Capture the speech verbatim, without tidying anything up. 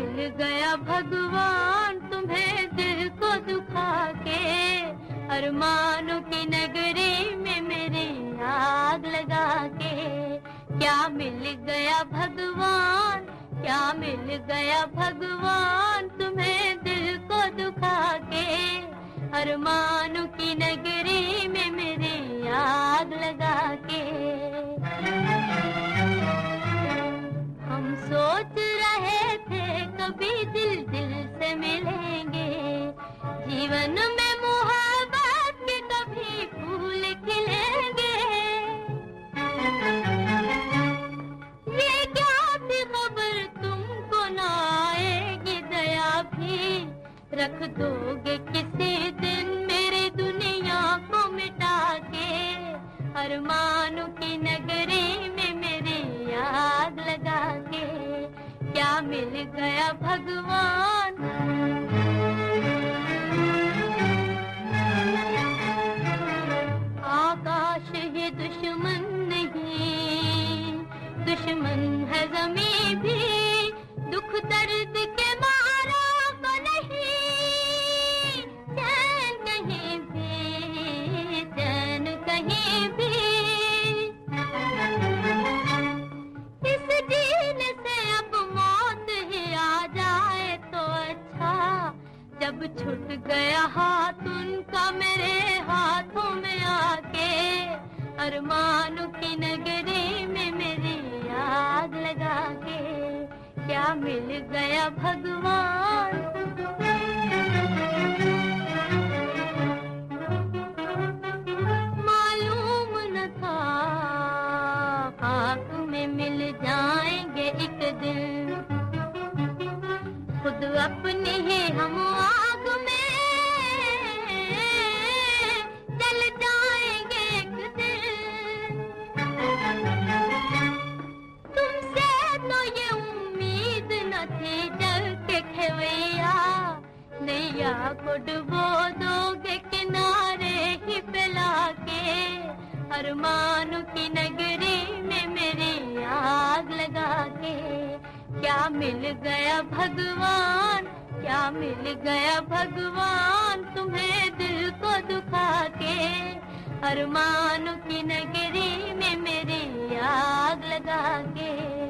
मिल गया भगवान तुम्हें दिल को दुखा के, अरमानों की नगरी में मेरी आग लगा के। क्या मिल गया भगवान, क्या मिल गया भगवान तुम्हें दिल को दुखा के, अरमानों की नगरी में मेरी आग लगा के। हम सोच रहे थे कभी दिल दिल से मिलेंगे, जीवन में मोहब्बत के कभी फूल खिलेंगे। ये क्या थी खबर तुमको ना आएगी दया भी, रख दोगे किसी दिन मेरी दुनिया को मिटा के, अरमानों की नगरी में मेरी आग लगा के। क्या मिल गया भगवान, आकाश ही दुश्मन नहीं, दुश्मन है ज़मीं भी, दुख दर्द के मारा को नहीं, चैन कहीं भी, चैन कहीं भी। इस जीने से अब मौत ही आ जाए तो अच्छा, जब छूट गया हाथ उनका मेरे हाथों में आके, अरमानों की नगरी में मेरी आग लगा के। क्या मिल गया भगवान, मालूम न था खाक में मिल जाएंगे एक दिन, खुद अपनी ही हम आग में जल जाएंगे एक दिन। तुमसे तो ये उम्मीद न थी जल के खेवैया, नैया को डुबो दोगे किनारे ही पिला के, अरमानों की नगरी में मेरी आग लगा के। क्या मिल गया भगवान, क्या मिल गया भगवान तुम्हें दिल को दुखा के, अरमानों की नगरी में मेरी आग लगा के।